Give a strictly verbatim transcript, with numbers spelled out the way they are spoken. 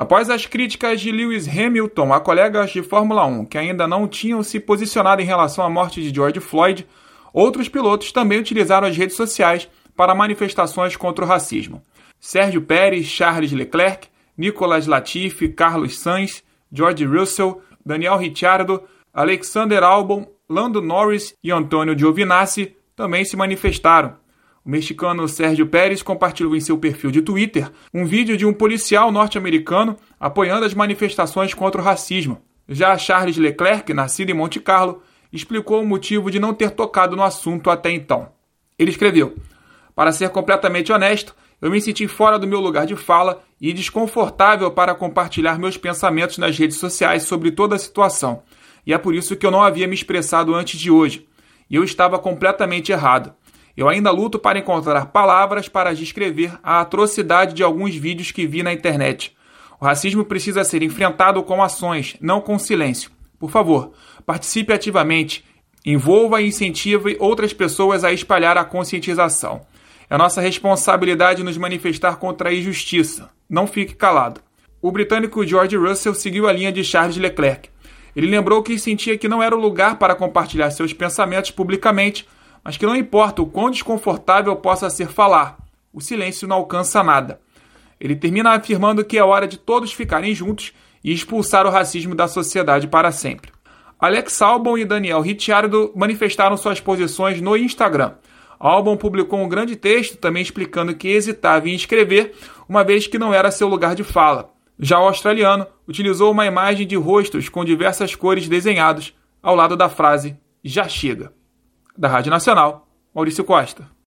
Após as críticas de Lewis Hamilton a colegas de Fórmula um que ainda não tinham se posicionado em relação à morte de George Floyd, outros pilotos também utilizaram as redes sociais para manifestações contra o racismo. Sérgio Pérez, Charles Leclerc, Nicolas Latifi, Carlos Sainz, George Russell, Daniel Ricciardo, Alexander Albon, Lando Norris e Antônio Giovinazzi também se manifestaram. O mexicano Sérgio Pérez compartilhou em seu perfil de Twitter um vídeo de um policial norte-americano apoiando as manifestações contra o racismo. Já Charles Leclerc, nascido em Monte Carlo, explicou o motivo de não ter tocado no assunto até então. Ele escreveu: "Para ser completamente honesto, eu me senti fora do meu lugar de fala e desconfortável para compartilhar meus pensamentos nas redes sociais sobre toda a situação. E é por isso que eu não havia me expressado antes de hoje. E eu estava completamente errado. Eu ainda luto para encontrar palavras para descrever a atrocidade de alguns vídeos que vi na internet. O racismo precisa ser enfrentado com ações, não com silêncio. Por favor, participe ativamente, envolva e incentive outras pessoas a espalhar a conscientização. É nossa responsabilidade nos manifestar contra a injustiça. Não fique calado." O britânico George Russell seguiu a linha de Charles Leclerc. Ele lembrou que sentia que não era o lugar para compartilhar seus pensamentos publicamente, mas que não importa o quão desconfortável possa ser falar, o silêncio não alcança nada. Ele termina afirmando que é hora de todos ficarem juntos e expulsar o racismo da sociedade para sempre. Alex Albon e Daniel Ricciardo manifestaram suas posições no Instagram. Albon publicou um grande texto também explicando que hesitava em escrever, uma vez que não era seu lugar de fala. Já o australiano utilizou uma imagem de rostos com diversas cores desenhados ao lado da frase "Já chega". Da Rádio Nacional, Maurício Costa.